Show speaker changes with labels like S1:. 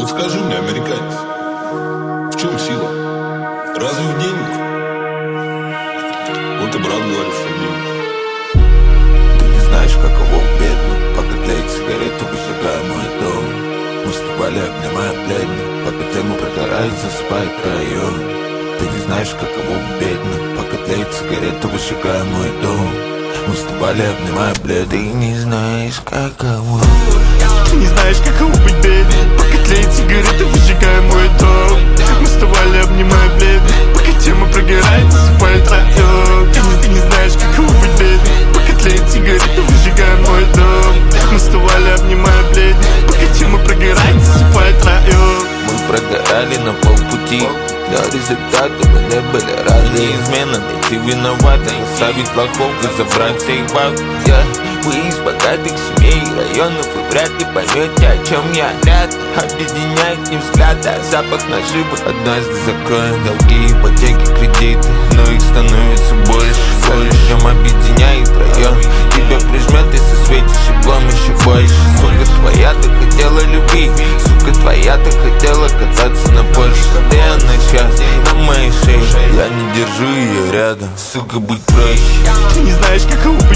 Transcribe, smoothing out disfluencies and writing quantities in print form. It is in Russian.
S1: скажи мне, американец, в чем сила? Разве в деньгах? Вот и брат говорит, что в деньгах.
S2: Ты не знаешь, каково бедным, пока тлеет сигарету, выжигая мой дом. Мы вступали, обнимая бледных, пока тему прогорает, засыпает район. Ты не знаешь, каково бедным, пока тлеет сигарету, выжигая мой дом. Мы вступали, обнимая бледных. Ты не знаешь, каково.
S3: Ты не знаешь, каково быть бедным, пока тлеет сигареты, выжигая мой дом. Мы вставали, обнимая бледных, пока тема прогорает, засыпает район. Ты не знаешь, каково быть бедным, пока тлеет сигареты, выжигая мой дом. Мы вставали, обнимая бледных, пока тема прогорает, засыпает район.
S2: Мы прогорали на полпути, для результата мы не были рады. Неизменно найти виновата, оставить плохого, забрать всех баб. Вы из богатых семей и районов, вы вряд ли поймете, о чем я ряд. Объединяет не взгляд, а запах наживы. Однажды закроем долги, ипотеки, кредиты, но их становится больше. Чем объединяет район, тебя прижмет, если светишь иглом еще больше. Сука твоя-то хотела любви, сука твоя-то хотела кататься на Порше. Где она сейчас? На моей шее. Я не держу ее рядом, сука, будь проще.
S3: Ты не знаешь, каково